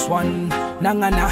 this one. Nangana,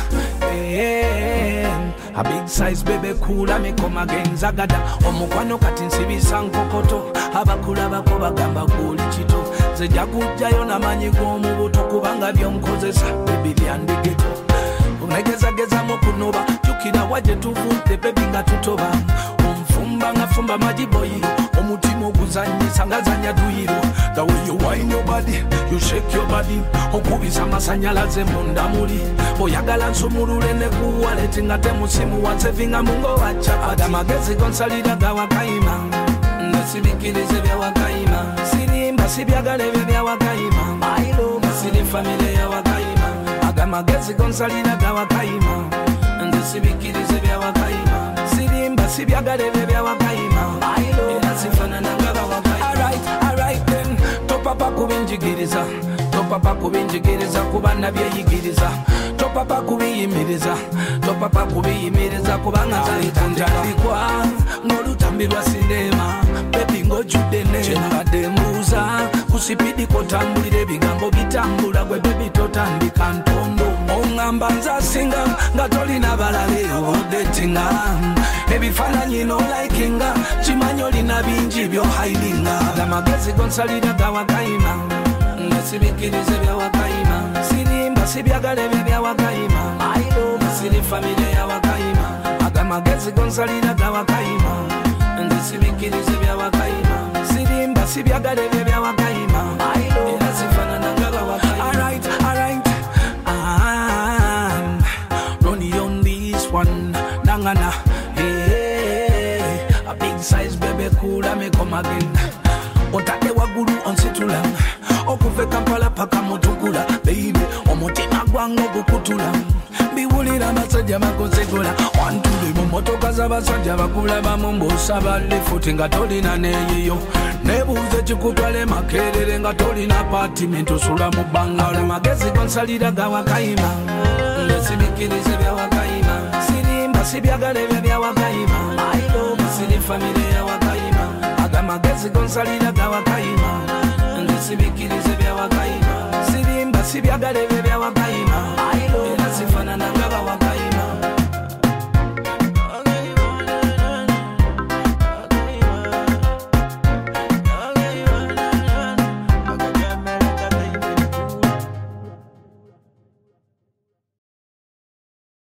a big size baby cool, me come again. Zagada, omukwano kati nsibisa nkokoto. Abakula bako bagamba guli chito. Zejakuja yona manyi gwomubuto kubanga byonkozesa. Baby byandigeto. Unegeza mukunoba. Chukira waje tuvute baby nga tutoba. Umfumba nga fumba majiboyi. Omutima oguzanyisa ngazanya duyiro. The way you wine your body, you shake your body. Okubisa masanyalaze munda muli. Oyagala nsumulule ne kuwaleti ngate musimu wansevinga mungo wacha. Adamagezi gonsalida gawa kaima. Nasibikirize bya wakaima. Sirimba sibyagale bya wakaima. Mailo masiri familia ya wakaima. Adamagezi gonsalida gawa kaima. Nasibikirize bya wakaima. Sirimba sibyagale bya wakaima. Mailo nasifana nangaba wakaima. Alright then. Topapa kubinjigiriza. Topapa kubinjigiriza kubana byeyigiriza. Topapa kubiyimiriza. Topapa kubiyimiriza kubanga zalikunjalikwa. Ngolutambirwa sinema. Baby ngojude ne. Chenabade mbuza. Kusipidi kotambulire bigambo bitambula gwe baby totandika ntondo. Ongamba nza singa nga tolina balale odetinga. Ebifaananyi no likinga. Chimanyo lina bingi byo hidinga. Amagezi gonsalira gawa kaima. Nasibikirize bya wakaima. Sirimba sibyagale bya wakaima. Ailo masiri familia ya wakaima. Agamagezi gonsalira gawa kaima. Nasibikirize bya wakaima. Sirimba sibyagale bya wakaima. Ailo nasifana nangaba wakaima. Alright. Ronnie on this one. Nangana. Hey, a big size baby cool, me come again. Otake wagulu onsitula. Okuve Kampala paka mutukula. Baby, omutima gwango gukutula. Biwulira basajja bakozegula. Wantuli mu motoka z'abasajja bakula bamumbusa balifuti nga tolina neeyiyo. Nebuuze kikutwale makerere nga tolina patimenti osula mu bbangala. Amagezi gonsalira gawa kaima. Nasibikirize bya wakaima. Sirimba sibyagale bya wakaima. Ailo masiri familia ya wakaima. Agamagezi gonsalira gawa kaima. Nasibikirize bya wakaima. Sirimba sibyagale bya wakaima. Ailo nasifana nangaba wakaima.